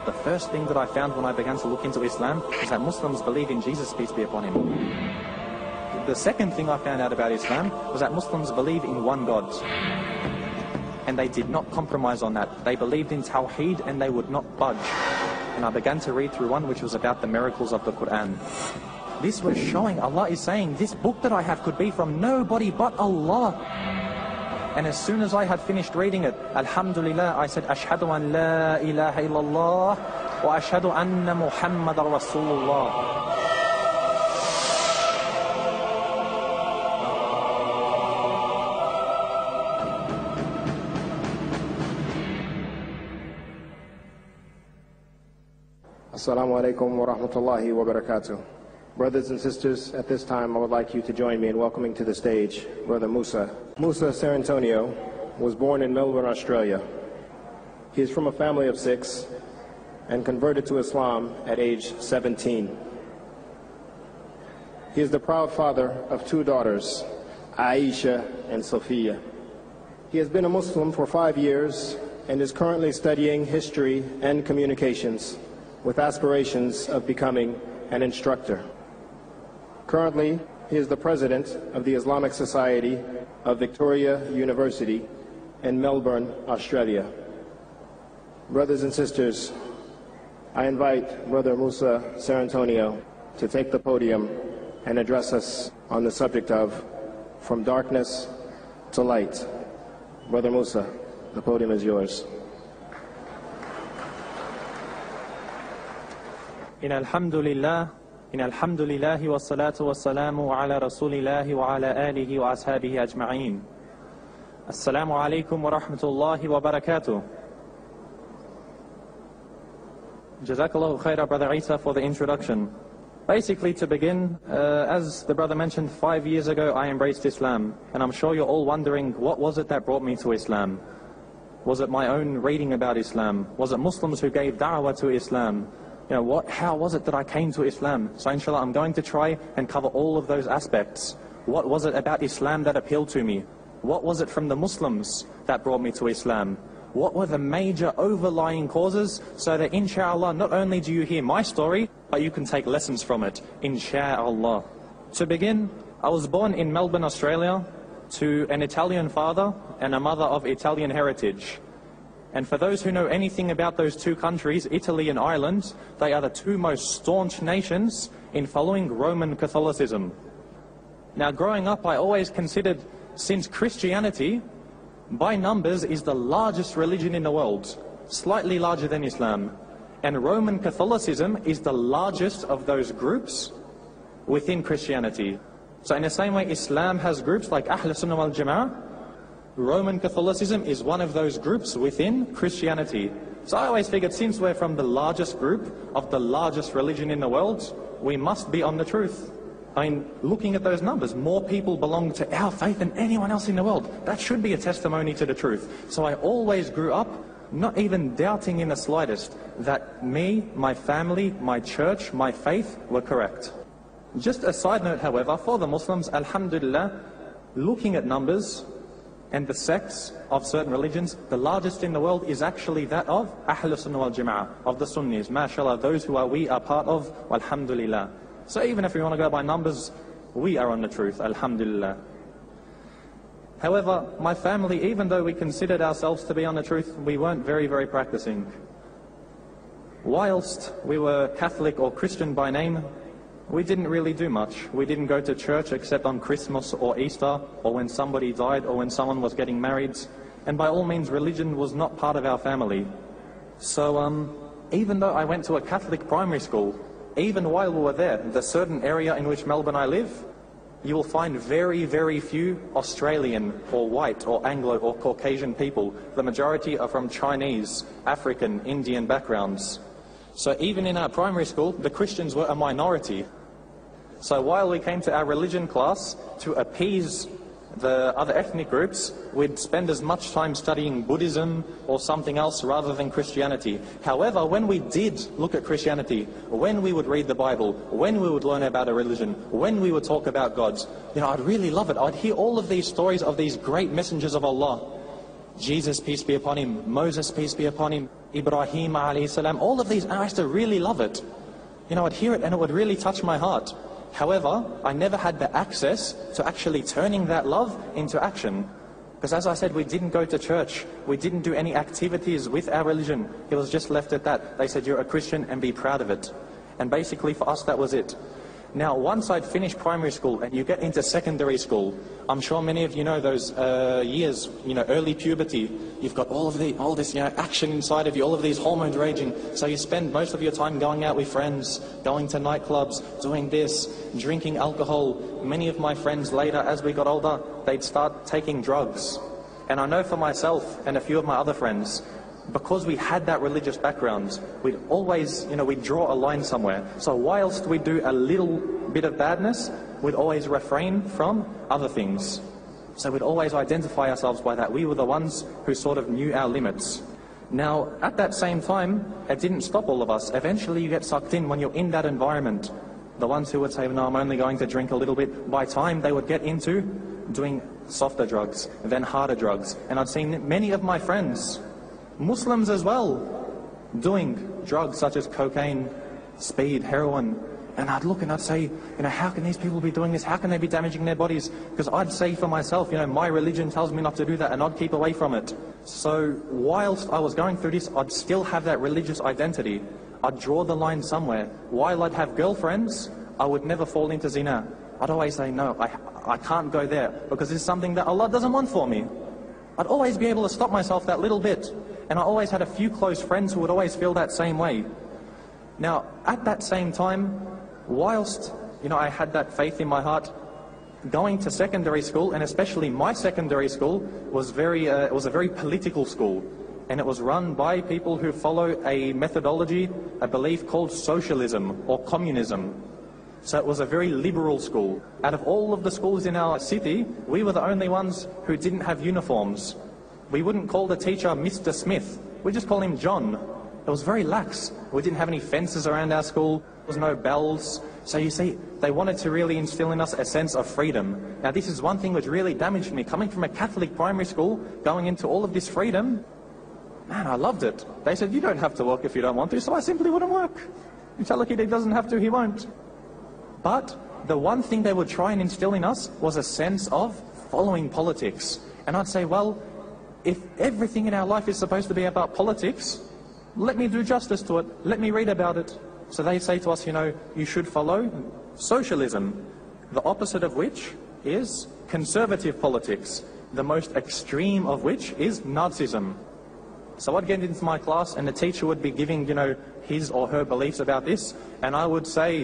The first thing that I found when I began to look into Islam is that Muslims believe in Jesus, peace be upon him. The second thing I found out about Islam was that Muslims believe in one God. And they did not compromise on that. They believed in Tawheed and they would not budge. And I began to read through one which was about the miracles of the Quran. This was showing, Allah is saying, this book that I have could be from nobody but Allah. And as soon as I had finished reading it, Alhamdulillah, I said, Ashhadu an la ilaha illallah wa ashhadu anna Muhammadar Rasulullah. Assalamu alaikum wa rahmatullahi wa barakatuh. Brothers and sisters, at this time I would like you to join me in welcoming to the stage Brother Musa. Musa Sarantonio was born in Melbourne, Australia. He is from a family of 6 and converted to Islam at age 17. He is the proud father of 2 daughters, Aisha and Sophia. He has been a Muslim for 5 years and is currently studying history and communications with aspirations of becoming an instructor. Currently, he is the president of the Islamic Society of Victoria University in Melbourne, Australia. Brothers and sisters, I invite Brother Musa Sarantonio to take the podium and address us on the subject of From Darkness to Light. Brother Musa, the podium is yours. إن الحمد لله والصلاة والسلام على رسول الله وعلى آله وأصحابه أجمعين. السلام عليكم ورحمة الله وبركاته. Jazakallahu khairah, Brother Isa, for the introduction. Basically, to begin, as the brother mentioned, 5 years ago I embraced Islam, and I'm sure you're all wondering, what was it that brought me to Islam? Was it my own reading about Islam? Was it Muslims who gave da'wah to Islam? How was it that I came to Islam? So inshallah, I'm going to try and cover all of those aspects. What was it about Islam that appealed to me? What was it from the Muslims that brought me to Islam? What were the major overlying causes, so that inshallah, not only do you hear my story, but you can take lessons from it, inshallah. To begin, I was born in Melbourne, Australia, to an Italian father and a mother of Italian heritage. And for those who know anything about those 2 countries, Italy and Ireland, they are the 2 most staunch nations in following Roman Catholicism. Now, growing up, I always considered, since Christianity, by numbers, is the largest religion in the world, slightly larger than Islam, and Roman Catholicism is the largest of those groups within Christianity. So in the same way Islam has groups like Ahl Sunnah wal Jama'ah, Roman Catholicism is one of those groups within Christianity. So I always figured, since we're from the largest group of the largest religion in the world, we must be on the truth. I mean, looking at those numbers, more people belong to our faith than anyone else in the world. That should be a testimony to the truth. So I always grew up not even doubting in the slightest that me, my family, my church, my faith were correct. Just a side note, however, for the Muslims, alhamdulillah, looking at numbers and the sects of certain religions, the largest in the world is actually that of Ahl Sunnah wal Jama'ah, of the Sunnis. MashaAllah, those who we are part of, alhamdulillah. So even if we want to go by numbers, we are on the truth, alhamdulillah. However, my family, even though we considered ourselves to be on the truth, we weren't very, very practicing. Whilst we were Catholic or Christian by name, we didn't really do much. We didn't go to church except on Christmas or Easter, or when somebody died, or when someone was getting married. And by all means, religion was not part of our family. So even though I went to a Catholic primary school, even while we were there, the certain area in which Melbourne I live, you will find very, very few Australian or white or Anglo or Caucasian people. The majority are from Chinese, African, Indian backgrounds. So even in our primary school, the Christians were a minority. So while we came to our religion class to appease the other ethnic groups, we'd spend as much time studying Buddhism or something else rather than Christianity. However, when we did look at Christianity, when we would read the Bible, when we would learn about a religion, when we would talk about gods, I'd really love it. I'd hear all of these stories of these great messengers of Allah. Jesus, peace be upon him, Moses, peace be upon him, Ibrahim alayhi salam, all of these, and I used to really love it. I'd hear it and it would really touch my heart. However, I never had the access to actually turning that love into action. Because as I said, we didn't go to church. We didn't do any activities with our religion. It was just left at that. They said, you're a Christian and be proud of it. And basically for us, that was it. Now, once I'd finished primary school and you get into secondary school, I'm sure many of you know those years, early puberty. You've got all this action inside of you, all of these hormones raging. So you spend most of your time going out with friends, going to nightclubs, doing this, drinking alcohol. Many of my friends later, as we got older, they'd start taking drugs. And I know for myself and a few of my other friends, because we had that religious background, we'd always, we'd draw a line somewhere. So whilst we do a little bit of badness, we'd always refrain from other things. So we'd always identify ourselves by that. We were the ones who sort of knew our limits. Now, at that same time, it didn't stop all of us. Eventually you get sucked in when you're in that environment. The ones who would say, no, I'm only going to drink a little bit, by time they would get into doing softer drugs, then harder drugs. And I'd seen many of my friends, Muslims as well, doing drugs such as cocaine, speed, heroin. And I'd look and I'd say, how can these people be doing this? How can they be damaging their bodies? Because I'd say for myself, my religion tells me not to do that, and I'd keep away from it. So whilst I was going through this, I'd still have that religious identity. I'd draw the line somewhere. While I'd have girlfriends, I would never fall into zina. I'd always say, no, I can't go there, because it's something that Allah doesn't want for me. I'd always be able to stop myself that little bit. And I always had a few close friends who would always feel that same way. Now, at that same time, whilst, I had that faith in my heart, going to secondary school, and especially my secondary school, was it was a very political school. And it was run by people who follow a methodology, a belief called socialism or communism. So it was a very liberal school. Out of all of the schools in our city, we were the only ones who didn't have uniforms. We wouldn't call the teacher Mr. Smith. We just call him John. It was very lax. We didn't have any fences around our school. There was no bells. So you see, they wanted to really instill in us a sense of freedom. Now this is one thing which really damaged me. Coming from a Catholic primary school, going into all of this freedom, man, I loved it. They said, you don't have to work if you don't want to, so I simply wouldn't work. You tell a kid he doesn't have to, he won't. But the one thing they would try and instill in us was a sense of following politics. And I'd say, well, if everything in our life is supposed to be about politics, let me do justice to it. Let me read about it. So they say to us, you should follow socialism, the opposite of which is conservative politics, the most extreme of which is Nazism. So I'd get into my class and the teacher would be giving, his or her beliefs about this, and I would say,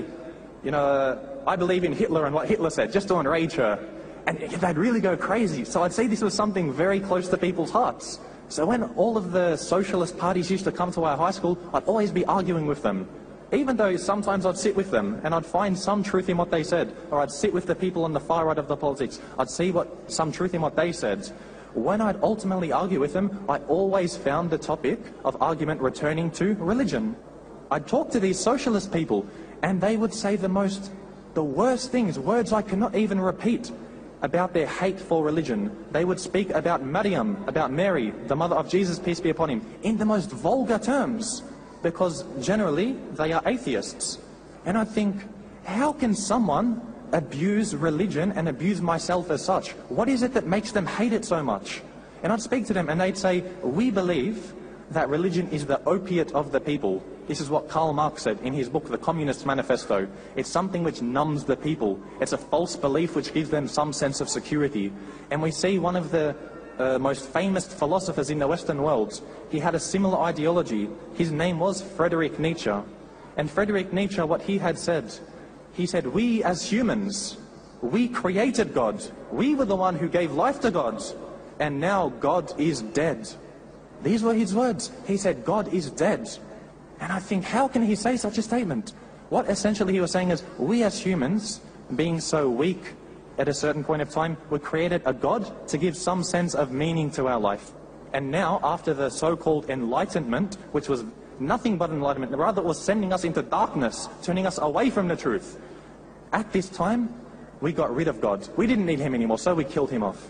I believe in Hitler and what Hitler said, just to enrage her. And they'd really go crazy. So I'd say this was something very close to people's hearts. So when all of the socialist parties used to come to our high school, I'd always be arguing with them. Even though sometimes I'd sit with them and I'd find some truth in what they said, or I'd sit with the people on the far right of the politics, I'd see some truth in what they said. When I'd ultimately argue with them, I always found the topic of argument returning to religion. I'd talk to these socialist people and they would say the worst things, words I cannot even repeat, about their hate for religion. They would speak about Maryam, about Mary, the mother of Jesus, peace be upon him, in the most vulgar terms, because generally they are atheists. And I think, how can someone abuse religion and abuse myself as such? What is it that makes them hate it so much? And I'd speak to them and they'd say, we believe that religion is the opiate of the people. This is what Karl Marx said in his book, The Communist Manifesto. It's something which numbs the people. It's a false belief which gives them some sense of security. And we see one of the most famous philosophers in the Western world, he had a similar ideology. His name was Friedrich Nietzsche. And Friedrich Nietzsche, what he had said, he said, we as humans, we created God. We were the one who gave life to God. And now God is dead. These were his words. He said, God is dead. And I think, how can he say such a statement? What essentially he was saying is, we as humans, being so weak at a certain point of time, we created a God to give some sense of meaning to our life. And now, after the so-called enlightenment, which was nothing but enlightenment, rather it was sending us into darkness, turning us away from the truth. At this time, we got rid of God. We didn't need him anymore, so we killed him off.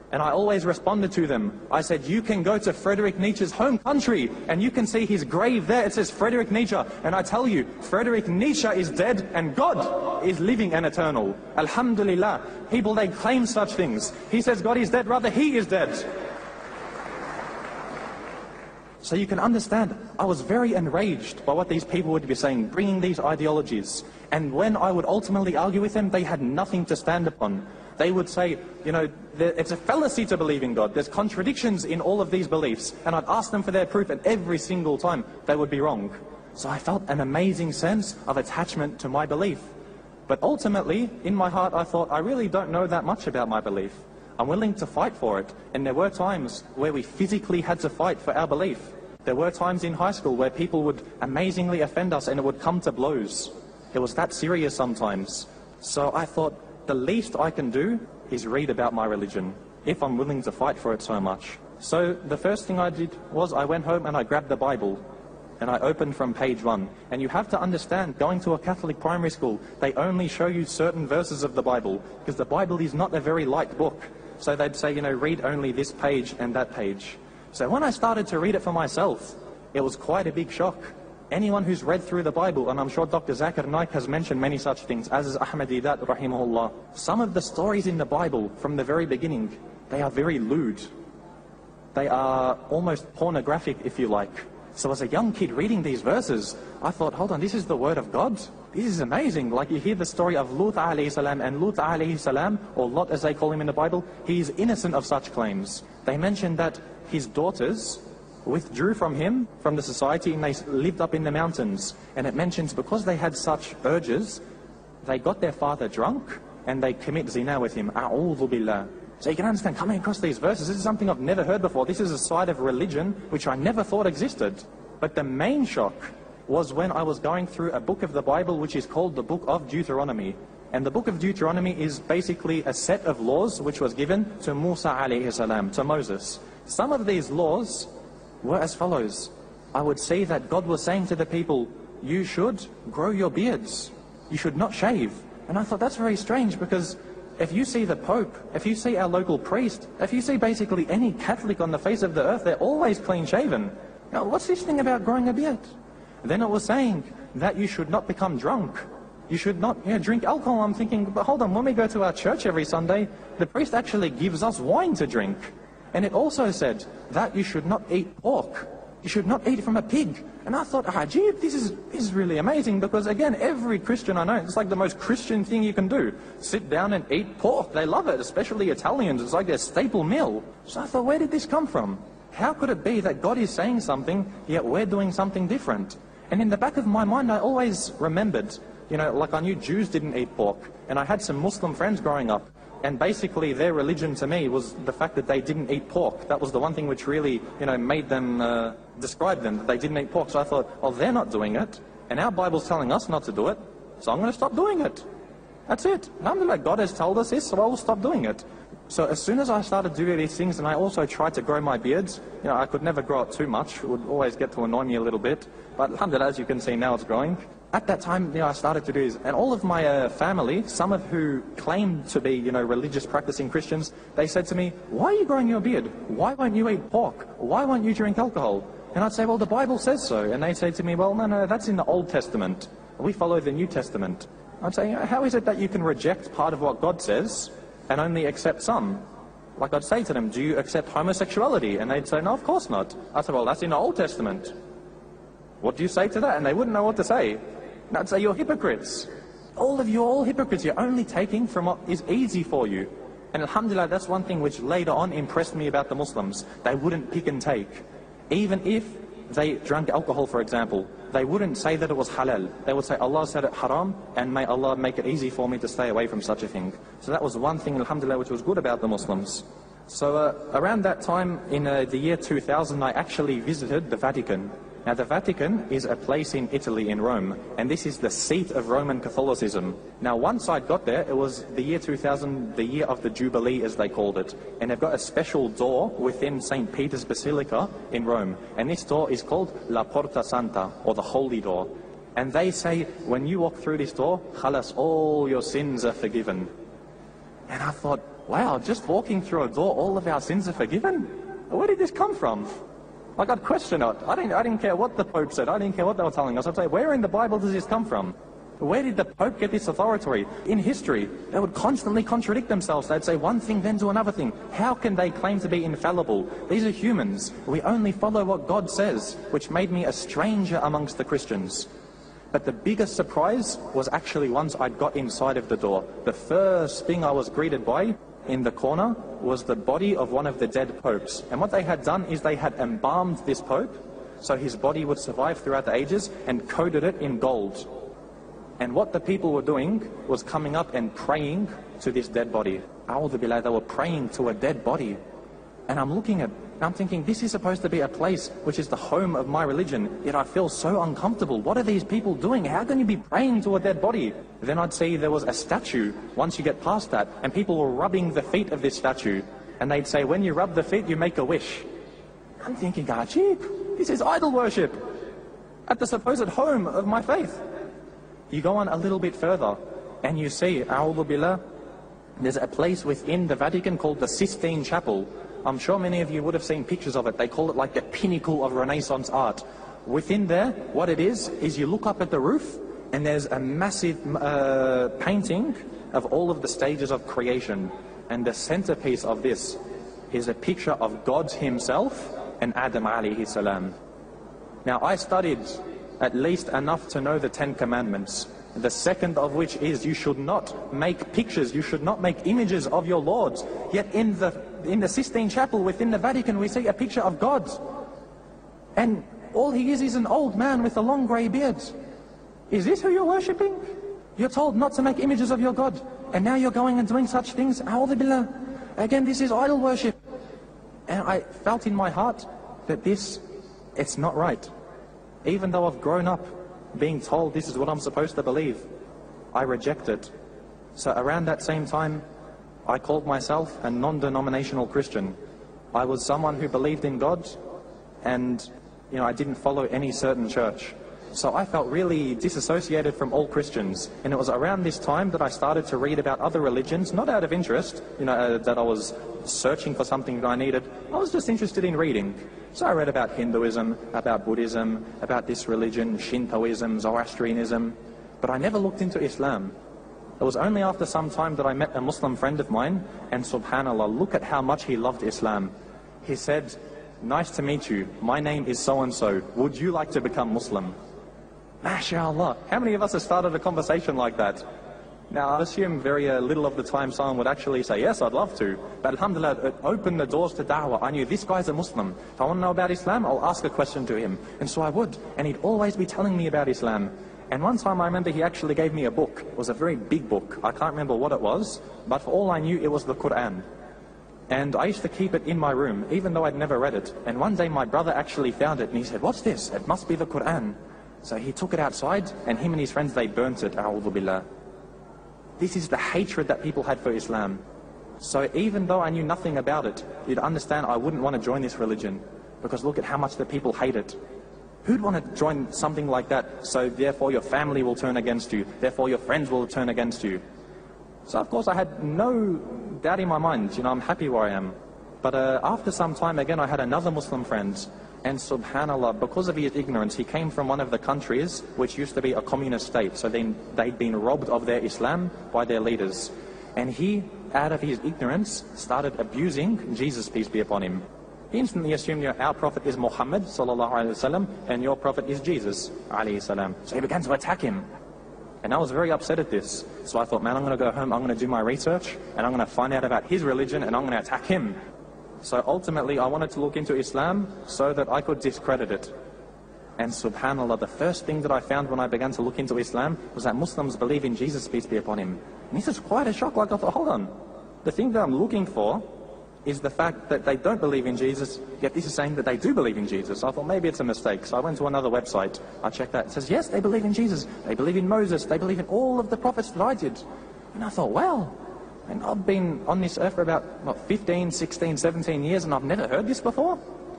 And I always responded to them. I said, you can go to Friedrich Nietzsche's home country and you can see his grave there. It says Friedrich Nietzsche. And I tell you, Friedrich Nietzsche is dead and God is living and eternal. Alhamdulillah. People, they claim such things. He says God is dead, rather he is dead. So you can understand, I was very enraged by what these people would be saying, bringing these ideologies. And when I would ultimately argue with them, they had nothing to stand upon. They would say, you know, it's a fallacy to believe in God. There's contradictions in all of these beliefs. And I'd ask them for their proof, and every single time they would be wrong. So I felt an amazing sense of attachment to my belief. But ultimately, in my heart, I thought, I really don't know that much about my belief. I'm willing to fight for it. And there were times where we physically had to fight for our belief. There were times in high school where people would amazingly offend us and it would come to blows. It was that serious sometimes. So I thought, the least I can do is read about my religion, if I'm willing to fight for it so much. So the first thing I did was I went home and I grabbed the Bible and I opened from page 1. And you have to understand, going to a Catholic primary school, they only show you certain verses of the Bible, because the Bible is not a very light book. So they'd say, you know, read only this page and that page. So when I started to read it for myself, it was quite a big shock. Anyone who's read through the Bible, and I'm sure Dr. Zakir Naik has mentioned many such things, as is Ahmad Didat, rahimahullah. Some of the stories in the Bible, from the very beginning, they are very lewd. They are almost pornographic, if you like. So as a young kid reading these verses, I thought, hold on, this is the word of God? This is amazing. Like you hear the story of Lut alayhi salam, and Lut alayhi salam, or Lot as they call him in the Bible, he is innocent of such claims. They mention that his daughters withdrew from him, from the society, and they lived up in the mountains. And it mentions because they had such urges, they got their father drunk and they commit zina with him. A'udhu billah. So you can understand, coming across these verses, this is something I've never heard before. This is a side of religion which I never thought existed. But the main shock was when I was going through a book of the Bible which is called the Book of Deuteronomy. And the Book of Deuteronomy is basically a set of laws which was given to Musa alayhi salam, to Moses. Some of these laws were as follows. I would see that God was saying to the people, you should grow your beards. You should not shave. And I thought that's very strange, because if you see the Pope, if you see our local priest, if you see basically any Catholic on the face of the earth, they're always clean shaven. Now what's this thing about growing a beard? Then it was saying that you should not become drunk. You should not drink alcohol. I'm thinking, but hold on, when we go to our church every Sunday, the priest actually gives us wine to drink. And it also said that you should not eat pork. You should not eat from a pig. And I thought, Ajib, this is really amazing, because again, every Christian I know, it's like the most Christian thing you can do. Sit down and eat pork. They love it, especially Italians. It's like their staple meal. So I thought, where did this come from? How could it be that God is saying something, yet we're doing something different? And in the back of my mind, I always remembered, like I knew Jews didn't eat pork. And I had some Muslim friends growing up. And basically their religion to me was the fact that they didn't eat pork. That was the one thing which really, made them, describe them, that they didn't eat pork. So I thought, oh, they're not doing it. And our Bible's telling us not to do it. So I'm going to stop doing it. That's it. Alhamdulillah, God has told us this, so I will stop doing it. So as soon as I started doing these things, and I also tried to grow my beards, I could never grow it too much. It would always get to annoy me a little bit. But alhamdulillah, as you can see now, it's growing. At that time, I started to do this. And all of my family, some of who claimed to be, religious practicing Christians, they said to me, why are you growing your beard? Why won't you eat pork? Why won't you drink alcohol? And I'd say, well, the Bible says so. And they'd say to me, well, no, that's in the Old Testament. We follow the New Testament. I'd say, how is it that you can reject part of what God says and only accept some? Like I'd say to them, do you accept homosexuality? And they'd say, no, of course not. I said, well, that's in the Old Testament. What do you say to that? And they wouldn't know what to say. And I'd say, you're hypocrites. All of you are all hypocrites. You're only taking from what is easy for you. And alhamdulillah, that's one thing which later on impressed me about the Muslims. They wouldn't pick and take. Even if they drank alcohol, for example, they wouldn't say that it was halal. They would say, Allah said it haram, and may Allah make it easy for me to stay away from such a thing. So that was one thing, alhamdulillah, which was good about the Muslims. So around that time, in the year 2000, I actually visited the Vatican. Now the Vatican is a place in Italy, in Rome, and this is the seat of Roman Catholicism. Now once I got there, it was the year 2000, the year of the Jubilee as they called it. And they've got a special door within St. Peter's Basilica in Rome. And this door is called La Porta Santa, or the Holy Door. And they say, when you walk through this door, khalas, all your sins are forgiven. And I thought, wow, just walking through a door, all of our sins are forgiven? Where did this come from? Like, I'd question it. I didn't care what the Pope said. I didn't care what they were telling us. I'd say, where in the Bible does this come from? Where did the Pope get this authority? In history, they would constantly contradict themselves. They'd say one thing, then do another thing. How can they claim to be infallible? These are humans. We only follow what God says, which made me a stranger amongst the Christians. But the biggest surprise was actually once I got inside of the door. The first thing I was greeted by in the corner was the body of one of the dead popes. And what they had done is they had embalmed this pope so his body would survive throughout the ages and coated it in gold. And what the people were doing was coming up and praying to this dead body. A'udhu billah, they were praying to a dead body. And I'm looking at, I'm thinking, this is supposed to be a place which is the home of my religion, yet I feel so uncomfortable. What are these people doing? How can you be praying to a dead body? Then I'd see there was a statue once you get past that, and people were rubbing the feet of this statue. And they'd say, when you rub the feet, you make a wish. I'm thinking, Ajib, this is idol worship at the supposed home of my faith. You go on a little bit further, and you see, A'udhu billah, there's a place within the Vatican called the Sistine Chapel. I'm sure many of you would have seen pictures of it. They call it like the pinnacle of Renaissance art. Within there, what it is you look up at the roof, and there's a massive painting of all of the stages of creation. And the centerpiece of this is a picture of God himself and Adam alayhi salam. Now, I studied at least enough to know the 10 commandments. The second of which is you should not make pictures, you should not make images of your Lord. Yet in the Sistine Chapel within the Vatican we see a picture of God. And all he is an old man with a long grey beard. Is this who you're worshipping? You're told not to make images of your God. And now you're going and doing such things? A'udhu billah. Again, this is idol worship. And I felt in my heart that it's not right. Even though I've grown up being told this is what I'm supposed to believe, I reject it. So around that same time, I called myself a non-denominational Christian. I was someone who believed in God, and I didn't follow any certain church. So I felt really disassociated from all Christians. And it was around this time that I started to read about other religions, not out of interest, that I was searching for something that I needed. I was just interested in reading. So I read about Hinduism, about Buddhism, about this religion, Shintoism, Zoroastrianism. But I never looked into Islam. It was only after some time that I met a Muslim friend of mine, and subhanAllah, look at how much he loved Islam. He said, "Nice to meet you. My name is so-and-so. Would you like to become Muslim?" MashaAllah. How many of us have started a conversation like that? Now, I assume very little of the time someone would actually say, yes, I'd love to. But alhamdulillah, it opened the doors to da'wah. I knew this guy's a Muslim. If I want to know about Islam, I'll ask a question to him. And so I would. And he'd always be telling me about Islam. And one time I remember he actually gave me a book. It was a very big book. I can't remember what it was. But for all I knew, it was the Quran. And I used to keep it in my room, even though I'd never read it. And one day my brother actually found it. And he said, "What's this? It must be the Quran." So he took it outside, and him and his friends, they burnt it. A'udhu billah. This is the hatred that people had for Islam. So even though I knew nothing about it, you'd understand I wouldn't want to join this religion. Because look at how much the people hate it. Who'd want to join something like that? So therefore your family will turn against you. Therefore your friends will turn against you. So of course I had no doubt in my mind. I'm happy where I am. But after some time again, I had another Muslim friend. And subhanAllah, because of his ignorance, he came from one of the countries which used to be a communist state. So they'd been robbed of their Islam by their leaders. And he, out of his ignorance, started abusing Jesus, peace be upon him. He instantly assumed, our prophet is Muhammad sallallahu alaihi wasallam, and your prophet is Jesus alayhi salam. So he began to attack him. And I was very upset at this. So I thought, man, I'm going to go home, I'm going to do my research, and I'm going to find out about his religion, and I'm going to attack him. So ultimately, I wanted to look into Islam so that I could discredit it. And subhanAllah, the first thing that I found when I began to look into Islam was that Muslims believe in Jesus, peace be upon him. And this is quite a shock. Like I thought, hold on. The thing that I'm looking for is the fact that they don't believe in Jesus, yet this is saying that they do believe in Jesus. So I thought maybe it's a mistake. So I went to another website. I checked that. It says, yes, they believe in Jesus. They believe in Moses. They believe in all of the prophets that I did. And I thought, wow. And I've been on this earth for about 15, 16, 17 years, and I've never heard this before.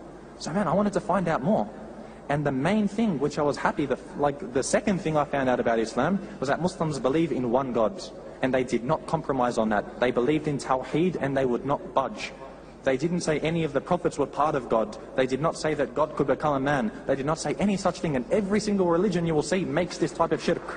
So man, I wanted to find out more. And the main thing which I was happy, the second thing I found out about Islam was that Muslims believe in one God. and they did not compromise on that. They believed in Tawheed and they would not budge. They didn't say any of the prophets were part of God. They did not say that God could become a man. They did not say any such thing. And every single religion you will see makes this type of shirk.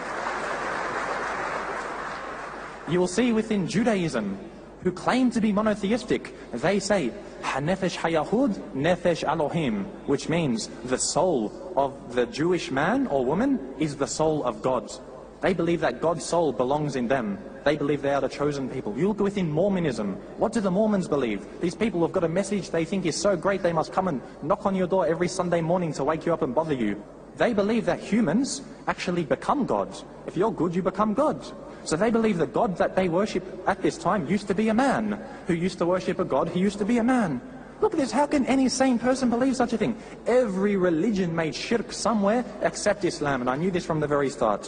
You will see within Judaism, who claim to be monotheistic, they say, Nefesh Hayahud, Nefesh Elohim, which means the soul of the Jewish man or woman is the soul of God. They believe that God's soul belongs in them. They believe they are the chosen people. You look within Mormonism. What do the Mormons believe? These people have got a message they think is so great they must come and knock on your door every Sunday morning to wake you up and bother you. They believe that humans actually become God. If you're good, you become God. So they believe the God that they worship at this time used to be a man, who used to worship a God who used to be a man. Look at this, how can any sane person believe such a thing? Every religion made shirk somewhere except Islam, and I knew this from the very start.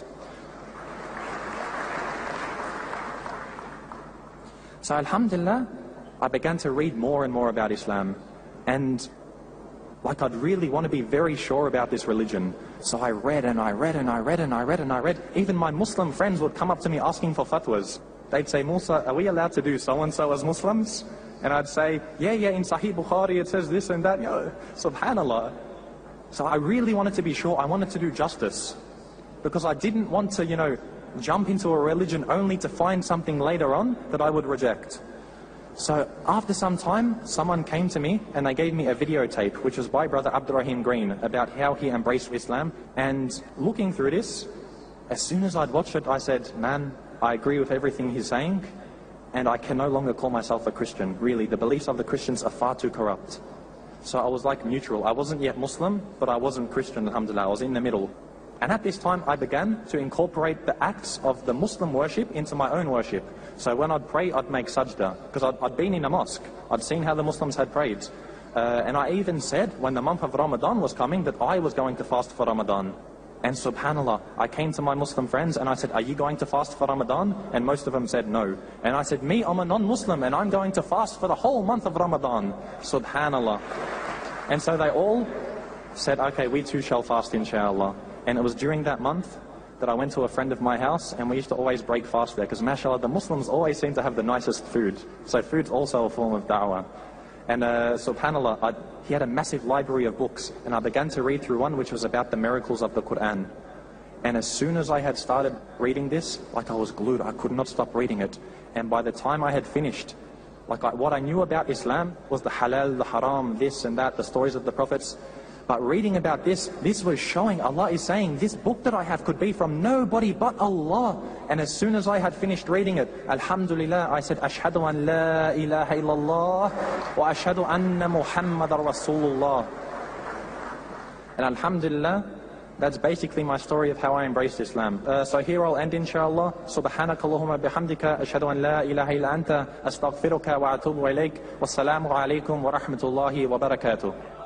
So alhamdulillah, I began to read more and more about Islam, and like I'd really want to be very sure about this religion. So I read and I read and I read and I read and I read. Even my Muslim friends would come up to me asking for fatwas. They'd say, Musa, are we allowed to do so-and-so as Muslims? And I'd say, yeah, in Sahih Bukhari it says this and that. You know, subhanallah. So I really wanted to be sure. I wanted to do justice. Because I didn't want to, jump into a religion only to find something later on that I would reject. So after some time, someone came to me and they gave me a videotape, which was by Brother Abdurrahim Green, about how he embraced Islam. And looking through this, as soon as I'd watched it, I said, man, I agree with everything he's saying, and I can no longer call myself a Christian. Really, the beliefs of the Christians are far too corrupt. So I was like neutral. I wasn't yet Muslim, but I wasn't Christian, alhamdulillah. I was in the middle. And at this time, I began to incorporate the acts of the Muslim worship into my own worship. So when I'd pray, I'd make sajda, because I'd been in a mosque. I'd seen how the Muslims had prayed. And I even said, when the month of Ramadan was coming, that I was going to fast for Ramadan. And subhanallah, I came to my Muslim friends and I said, are you going to fast for Ramadan? And most of them said no. And I said, me, I'm a non-Muslim and I'm going to fast for the whole month of Ramadan. Subhanallah. And so they all said, okay, we too shall fast, inshallah. And it was during that month that I went to a friend of my house, and we used to always break fast there, because mashallah, the Muslims always seem to have the nicest food. So food's also a form of da'wah. And subhanallah, he had a massive library of books, and I began to read through one which was about the miracles of the Quran. And as soon as I had started reading this, like I was glued, I could not stop reading it. And by the time I had finished, what I knew about Islam was the halal, the haram, this and that, the stories of the prophets. But reading about this was showing, Allah is saying, this book that I have could be from nobody but Allah. And as soon as I had finished reading it, alhamdulillah, I said, Ashhadu an la ilaha illallah wa ashhadu anna Muhammadar Rasulullah. And alhamdulillah, that's basically my story of how I embraced Islam. So here I'll end, inshallah. Subhanakallahumma bihamdika, ashhadu an la ilaha illa anta, astaghfiruka wa atubu ilayk. Wassalamu alaikum wa rahmatullahi wa barakatuh.